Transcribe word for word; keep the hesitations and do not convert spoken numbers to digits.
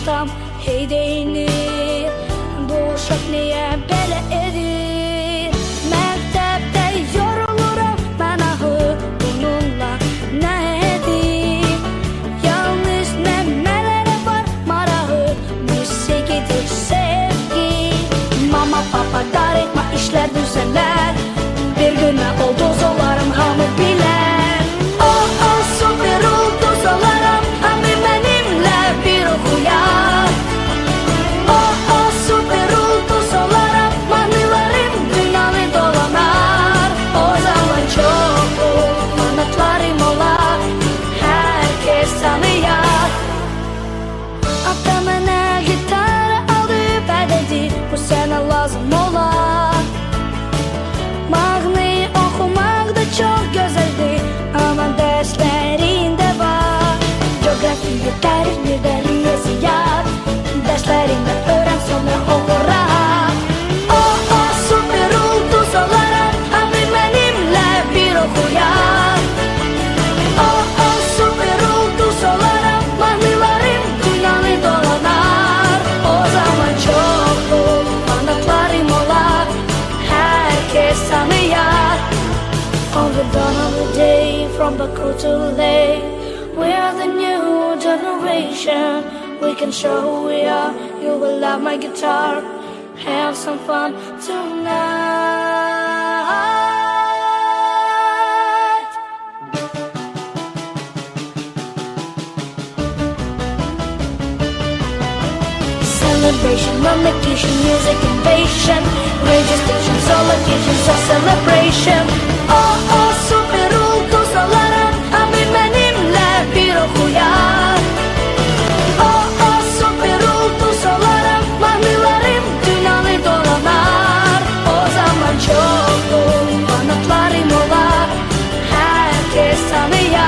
adam hey deyinir, bu uşaq niyə belə edir? Məktəbdə yoruluram, mən ahı bununla nə edim? Yalnız nəmələrə var marağı, musiqidir sevgi. Mama papa qarıtma işlər düzələr, bir günə ulduz olarım hamı bilər. Oh oh super ulduz olaram, hamı mənimlə bir oxuyar. Oh oh super ulduz olaram, mahnılarım dünyanı dolanar. O zaman çox manatlarım olar, herkes tanıyar. Ata mənə gitarı aldı, bədədi bu sənə lazım olar. Mahnı oxumaq da çox gözəldir, amma dərslərində var. Coğrafiya, tarix, bir də riyaziyyat, dərslərində öyrən sonra oxuram. Oh oh super ulduz olaram, hamı mənimlə bir oxuyar. Oh oh super ulduz olaram, mahnılarım dünyanı dolanar. O zaman çox manatlarım olar, herkes tanıyar. On the dawn of the day, from Baku to Lake, we are the new generation. We can show who we are. You will love my guitar. Have some fun tonight. Celebration, relocation, music invasion, radio stations, all occasions of celebration. Oh oh super ulduz olaram, hamı mənimlə bir oxuyar. Oh oh super ulduz olaram, mahnılarım dünyanı dolanar. O zaman çox manatlarım olar, herkes tanıyar.